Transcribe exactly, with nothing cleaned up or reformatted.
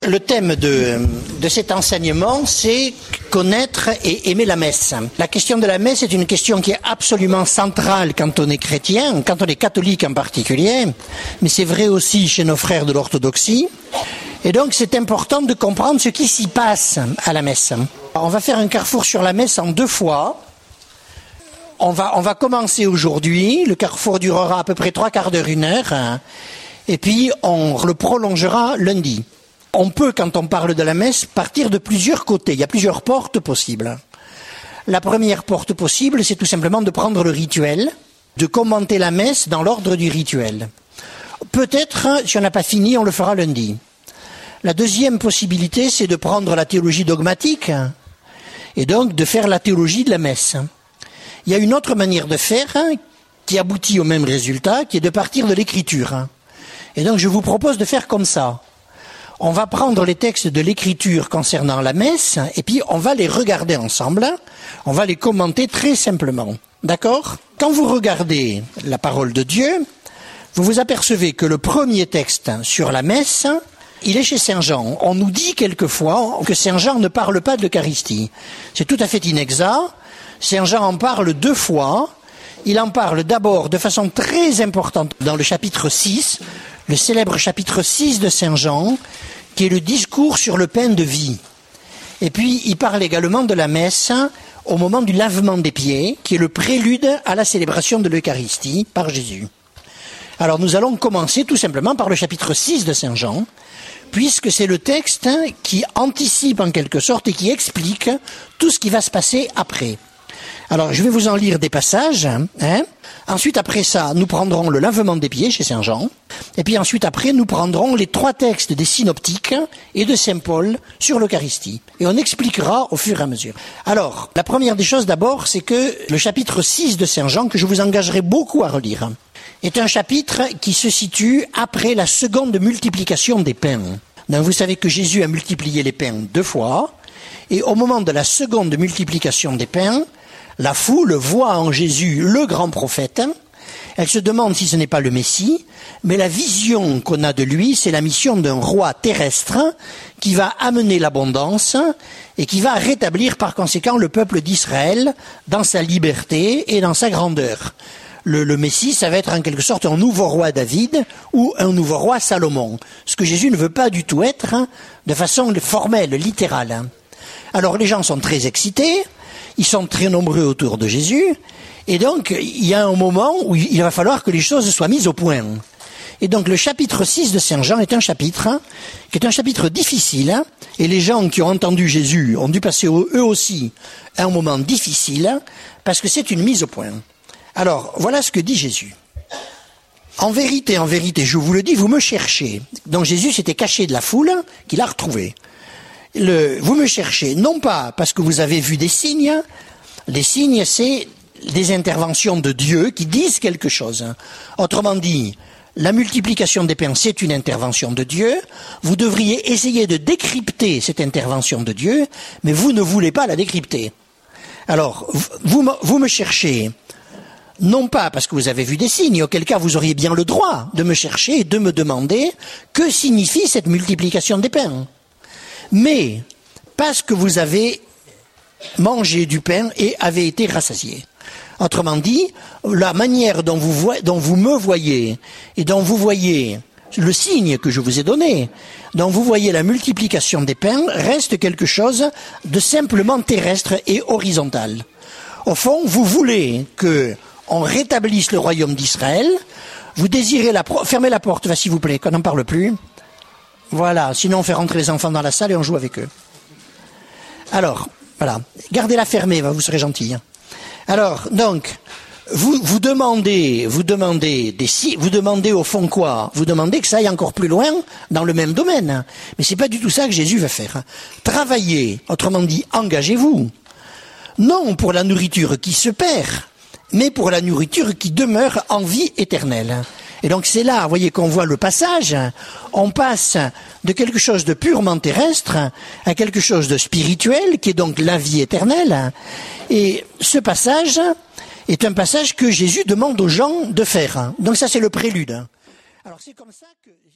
Le thème de, de cet enseignement, c'est connaître et aimer la messe. La question de la messe est une question qui est absolument centrale quand on est chrétien, quand on est catholique en particulier, mais c'est vrai aussi chez nos frères de l'orthodoxie. Et donc c'est important de comprendre ce qui s'y passe à la messe. On va faire un carrefour sur la messe en deux fois. On va, on va commencer aujourd'hui, le carrefour durera à peu près trois quarts d'heure, une heure, et puis on le prolongera lundi. On peut, quand on parle de la messe, partir de plusieurs côtés. Il y a plusieurs portes possibles. La première porte possible, c'est tout simplement de prendre le rituel, de commenter la messe dans l'ordre du rituel. Peut-être, si on n'a pas fini, on le fera lundi. La deuxième possibilité, c'est de prendre la théologie dogmatique et donc de faire la théologie de la messe. Il y a une autre manière de faire qui aboutit au même résultat, qui est de partir de l'écriture. Et donc je vous propose de faire comme ça. On va prendre les textes de l'écriture concernant la messe et puis on va les regarder ensemble, on va les commenter très simplement. D'accord ? Quand vous regardez la parole de Dieu, vous vous apercevez que le premier texte sur la messe, il est chez Saint Jean. On nous dit quelquefois que Saint Jean ne parle pas de l'Eucharistie. C'est tout à fait inexact. Saint Jean en parle deux fois. Il en parle d'abord de façon très importante dans le chapitre six, le célèbre chapitre six de Saint Jean, qui est le discours sur le pain de vie. Et puis, il parle également de la messe au moment du lavement des pieds, qui est le prélude à la célébration de l'Eucharistie par Jésus. Alors, nous allons commencer tout simplement par le chapitre six de Saint Jean, puisque c'est le texte qui anticipe en quelque sorte et qui explique tout ce qui va se passer après. Alors, je vais vous en lire des passages. Hein. Ensuite, après ça, nous prendrons le lavement des pieds chez Saint Jean. Et puis ensuite, après, nous prendrons les trois textes des synoptiques et de Saint Paul sur l'Eucharistie. Et on expliquera au fur et à mesure. Alors, la première des choses d'abord, c'est que le chapitre six de Saint Jean, que je vous engagerai beaucoup à relire, est un chapitre qui se situe après la seconde multiplication des pains. Donc, vous savez que Jésus a multiplié les pains deux fois. Et au moment de la seconde multiplication des pains, la foule voit en Jésus le grand prophète. Elle se demande si ce n'est pas le Messie, mais la vision qu'on a de lui, c'est la mission d'un roi terrestre qui va amener l'abondance et qui va rétablir par conséquent le peuple d'Israël dans sa liberté et dans sa grandeur. Le, le Messie, ça va être en quelque sorte un nouveau roi David ou un nouveau roi Salomon, ce que Jésus ne veut pas du tout être de façon formelle, littérale. Alors les gens sont très excités. Ils sont très nombreux autour de Jésus, et donc il y a un moment où il va falloir que les choses soient mises au point. Et donc le chapitre six de Saint Jean est un chapitre qui est un chapitre difficile, et les gens qui ont entendu Jésus ont dû passer eux aussi un moment difficile, parce que c'est une mise au point. Alors, voilà ce que dit Jésus. En vérité, en vérité, je vous le dis, vous me cherchez. Donc Jésus s'était caché de la foule, qu'il a retrouvé. Le, vous me cherchez, non pas parce que vous avez vu des signes, les signes c'est des interventions de Dieu qui disent quelque chose. Autrement dit, la multiplication des pains c'est une intervention de Dieu, vous devriez essayer de décrypter cette intervention de Dieu, mais vous ne voulez pas la décrypter. Alors, vous, vous me cherchez, non pas parce que vous avez vu des signes, auquel cas vous auriez bien le droit de me chercher et de me demander que signifie cette multiplication des pains. Mais parce que vous avez mangé du pain et avez été rassasié. Autrement dit, la manière dont vous, voyez, dont vous me voyez et dont vous voyez le signe que je vous ai donné, dont vous voyez la multiplication des pains, reste quelque chose de simplement terrestre et horizontal. Au fond, vous voulez que on rétablisse le royaume d'Israël, vous désirez la... Fermez la porte, va s'il vous plaît, qu'on n'en parle plus. Voilà, sinon on fait rentrer les enfants dans la salle et on joue avec eux. Alors, voilà, gardez-la fermée, vous serez gentils. Alors, donc, vous, vous demandez, vous demandez des si, vous demandez au fond quoi ? Vous demandez que ça aille encore plus loin dans le même domaine. Mais c'est pas du tout ça que Jésus va faire. Travaillez, autrement dit, engagez-vous. Non pour la nourriture qui se perd, mais pour la nourriture qui demeure en vie éternelle. Et donc c'est là, vous voyez, qu'on voit le passage. On passe de quelque chose de purement terrestre à quelque chose de spirituel, qui est donc la vie éternelle. Et ce passage est un passage que Jésus demande aux gens de faire. Donc ça, c'est le prélude. Alors c'est comme ça que